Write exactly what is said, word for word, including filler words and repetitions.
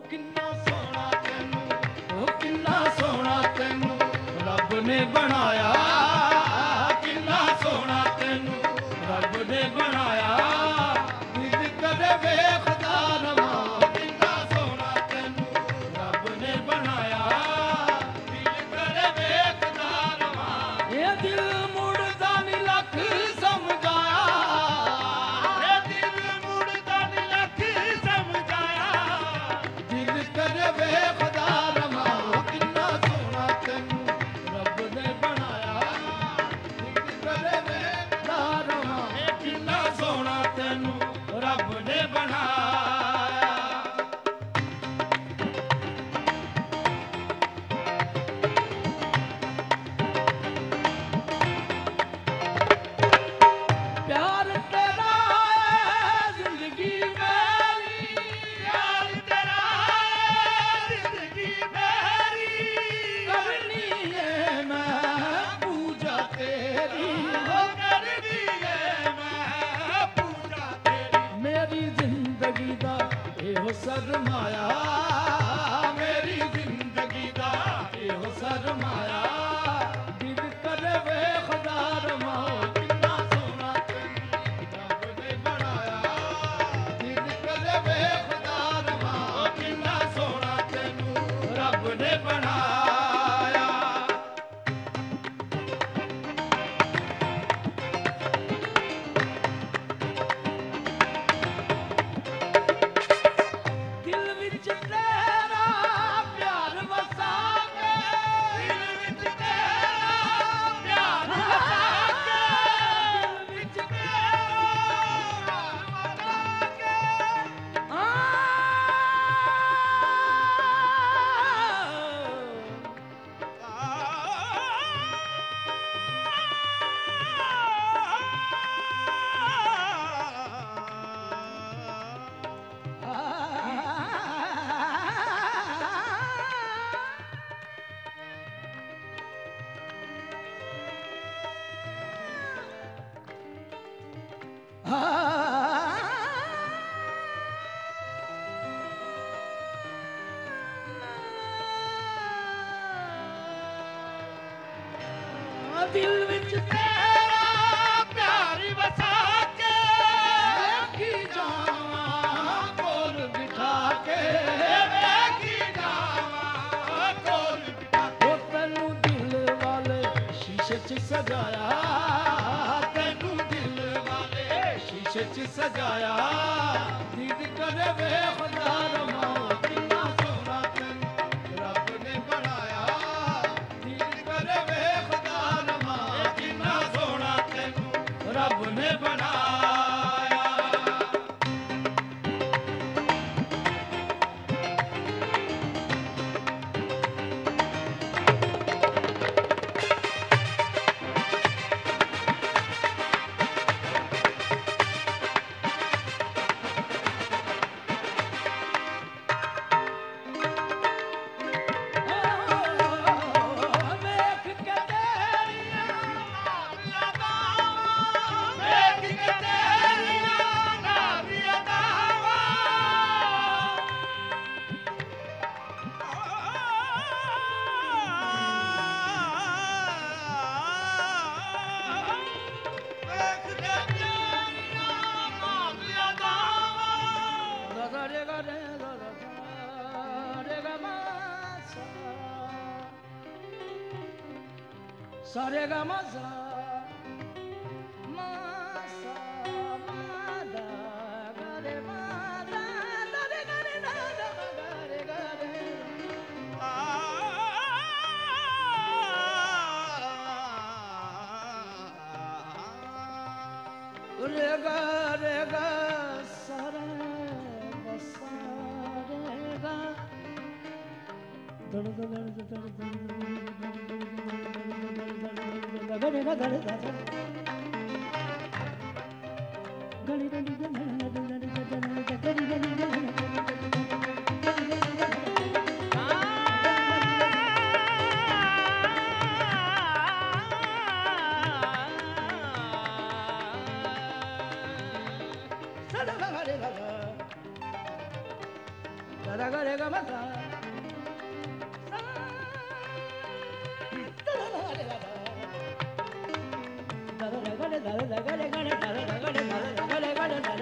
किन्ना सोहना तैनू, ओ किन्ना सोहना तैनू रब ने बनाया, किन्ना सोहना तैनू रब ने बनाया। दिल करे वेखदा रवां, किन्ना सोहना तैनू रब ने बनाया। दिल करे वेखदा रवां, ये दिल मुड़दा नी लख समझाया, ये दिल मुड़दा नी लख समझाया। दिल करे वेखदा रवां, किन्ना सोहना तैनू रब ने बनाया। दिल करे वेखदा रवां, किन्ना सोहना तैनू रब ने बनाया। प्यार तेरा जिंदगी मेरी, प्यार तेरा जिंदगी मेरी। करनी है मैं पूजा तेरी, हो करनी है मैं पूजा तेरी। मेरी जिंदगी दा एहो सरमाया, मेरी जिंदगी दा एहो सरमाया। दिल करे वेखदा रवां, किन्ना सोहना तैनू रब ने बनाया। दिल करे वेखदा रवां, किन्ना सोहना तैनू रब ने बनाया। दिल विच तेरा प्यार वसा के, दिल विच तेरा प्यार वसा के, दिल विच तेरा वसा के। आ दिल विच तेरा प्यार वसा के, वेखी जावां कोल बिठा के, वेखी जावां कोल बिठा के। ओ तैनू दिल वाले शीशे च सजाया, तैनू दिल वाले शीशे च सजाया। दिल करे वेखदा रवां, किन्ना सोहना तैनू रब ने बनाया। दिल करे वेखदा रवां, किन्ना सोहना तैनू रब ने बनाया। ਵੇਖ ਕੇ ਤੇਰੀਆਂ ਅਦਾਵਾਂ, ਵੇਖ ਕੇ ਤੇਰੀਆਂ ਨਾਜ਼ੀ ਅਦਾਵਾਂ। ਵੇਖ ਕੇ ਤੇਰੀਆਂ ਨਾਜ਼ੀ ਅਦਾਵਾਂ। ਗਾ ਰੇ ਗਾ ਰੇ ਗਾ ਰਾ ਸਾ ਰੇ ਗਾ ਮਾ ਸਾ, सा रे गा मा सा, मा सा मा दा गा रे मा दा दा रे गा रे दा दा मा गा रे गा रे। आ रे गा रे गा सा रे गा सा रे गा दड़ दड़ दड़ दड़ दड़ गड़े गा गड़े गा गड़े गड़े गड़े गड़े गड़े da ga re ga ma sa da da ga re da da ga re ga re da da ga re da da ga re ga re da